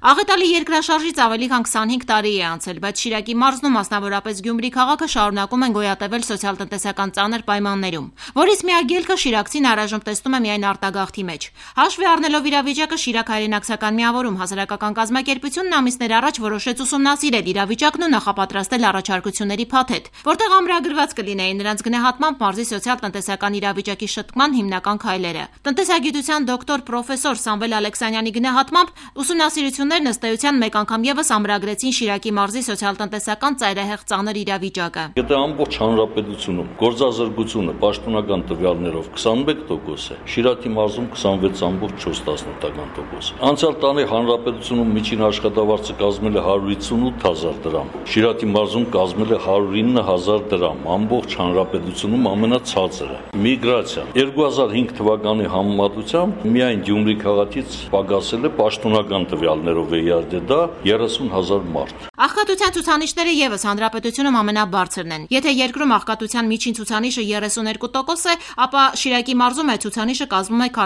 Աղետալի երկրաշարժից ավելի քան 25 տարի է անցել, բայց Շիրակի մարզն ու մասնավորապես Գյումրի քաղաքը շարունակում են գոյատևել սոցիալ-տնտեսական ծանր պայմաններում, որից միակ ելքը շիրակցին առայժմ տեսնում է միայն արտագաղթի մեջ։ Հաշվի առնելով իրավիճակը, Շիրակ հայրենակցական միավորում հասարակական կազմակերպությունն ամիսներ առաջ որոշեց ուսումնասիրել իրավիճակն ու նախապատրաստել առաջարկությունների փաթեթ, որտեղ ամրագրված կլինեին նրանց գնահատմամբ մարզի սոցիալ-տնտեսական իրավիճակի շտկման հիմնական քայլերը։ Տնտեսագիտության դոկտոր պրոֆեսոր Սամվել Ալեքսանյանի գնահատմամբ ուսումնասիրություններն ըստ էության մեկ անգամ եւս ամրագրեցին Շիրակի մարզի սոցիալ-տնտեսական ծայրահեղ ծանր իրավիճակը։ Եթե ամբողջ հանրապետությունում գործազրկությունը պաշտոնական տվյալներով 21% է, Շիրակի մարզում 26.4%։ Անցյալ տարի հանրապետությունում միջին աշխատավարձը կազմել է 158,000 դրամ, Շիրակի մարզում կազմել է 109,000 դրամ, ամբողջ հանրապետությունում ամենացածրը։ Միգրացիան 2005 թվականի համեմատությամբ միայն Գյումրի քաղաքից պակասել է պաշտոնական տվյալներով դա 30,000 մարդ։ Աղքատության ցուցանիշները եւս հանրապետությունում ամենաբարձրն են։ Եթե երկրում աղքատության միջին ցուցանիշը 32% է, ապա Շիրակի մարզում այդ ցուցանիշը կազմում է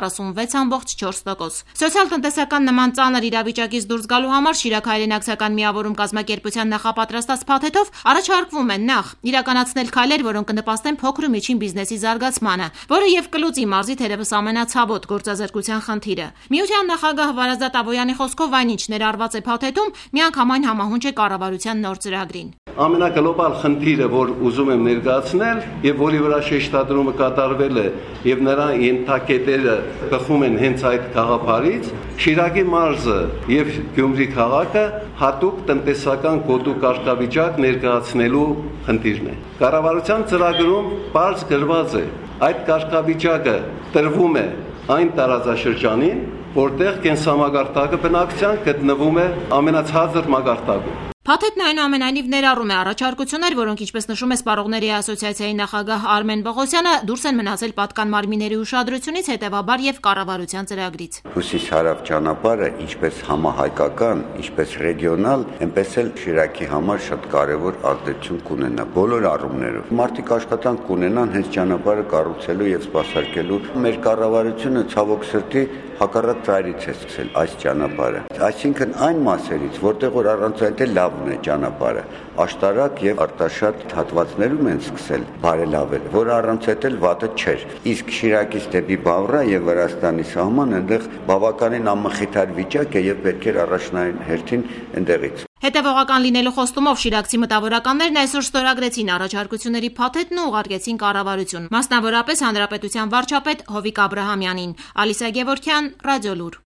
46.4%։ Սոցիալ-տնտեսական նման ծանր իրավիճակից դուրս գալու համար Շիրակ հայրենակցական միավորում կազմակերպության նախապատրաստած փաթեթով առաջարկվում են նախ իրականացնել քայլեր, որոնք կնպաստեն փոքր ու միջին բիզնեսի զարգացմանը, որը եւ կլուծի մարզի թերևս ամենացավոտ գործազրկության խնդիրը։ Միության նախագահ Վարազդատ Աբոյանի խոսքով այնինչ ներառված է փաթեթում, միանգամայն համահունչ է կառավարության նոր ծրագրին։ Ամենագլոբալ խնդիրը, որ ուզում եմ ներկայացնել եւ որի վրա շեշտադրումը կատարվել է եւ նրա ենթակետերը բխում են հենց այդ գաղափարից, Շիրակի մարզը եւ Գյումրի քաղաքը հատուկ տնտեսական կոդու կարգավիճակ ներկայացնելու խնդիրն է։ Կառավարության ծրագրում բարձ գրված է, այդ կարգավիճակը տրվում է այն տարածաշրջանին, որտեղ կենսամագարտակը բնակչության գտնվում է ամենացածր մագարտակում։ Փաթեթն այնուամենայնիվ ներառում է առաջարկություններ, որոնք, ինչպես նշում է Սպառողների ասոցիացիայի նախագահ Արմեն Պողոսյանը, դուրս են մնացել պատկան մարմինների ուշադրությունից, հետևաբար եւ կառավարության ծրագրից։ Հյուսիս-հարավ ճանապարհը ինչպես համահայկական, ինչպես ռեգիոնալ, այնպես էլ Շիրակի համար շատ կարեւոր ազդեցություն կունենա բոլոր առումներով։ Մարդիկ աշխատանք կունենան հենց ճանապարհը կառուցելու եւ սպասարկելու։ Մեր կառավարությունը ցավոք սրտի հակառակ ծայրից է սկսել այս ճանապարհը։ Այսինքն այն մասերից, որտեղ որ առանց այդ լավն է ճանապարհը, աշտարակ եւ արտաշատ հատվածներում են սկսել բարելավել, որը առանց այդ վատը չէր։ Իսկ Շիրակից դեպի Բավռա եւ Վրաստանի սահման այնտեղ բավականին անմխիթար վիճակ է եւ պետք է առաջնային հերթին այնտեղից։ Հետևողական լինելու խոստումով շիրակցի մտավորականներն այսօր ստորագրեցին առաջարկությունների փաթեթն ու ուղարկեցին կառավարություն, մասնավորապես հանրապետության վարչապետ Հովիկ Աբրահամյանին։ Ալիսա Գևորգյան, Ռադիոլուր։